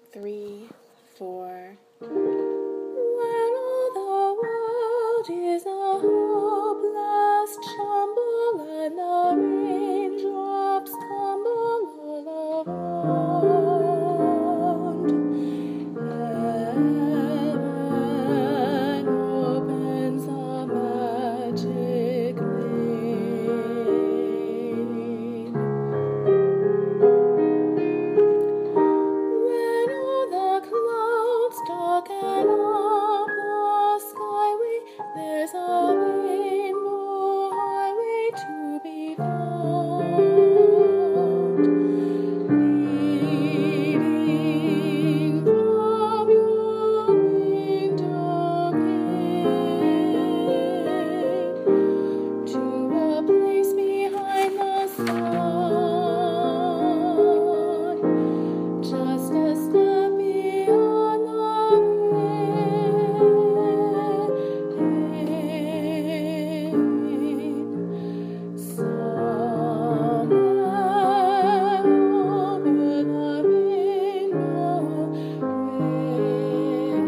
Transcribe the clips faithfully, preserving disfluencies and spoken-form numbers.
three, four. When all the world is a hopeless jumble and the raindrops tumble all around, heaven opens a magic lane. When all the clouds darken up the skyway, there's a rainbow highway to be found, leading from your window pane to a place behind the sun, just a step beyond the rain. Somewhere over the rainbow, way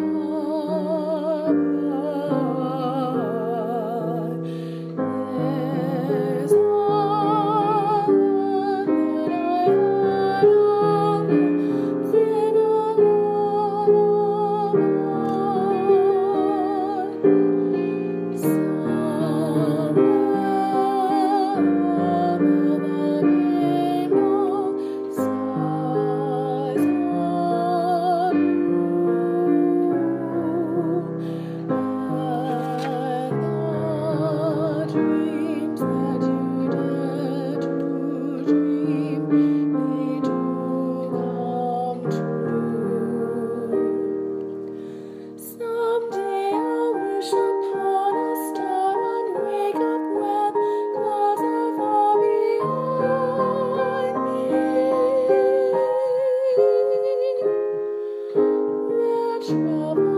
above, there's dreams that you dare to dream, they do come true. Someday I'll wish upon a star and wake up when clouds are far behind me, where trouble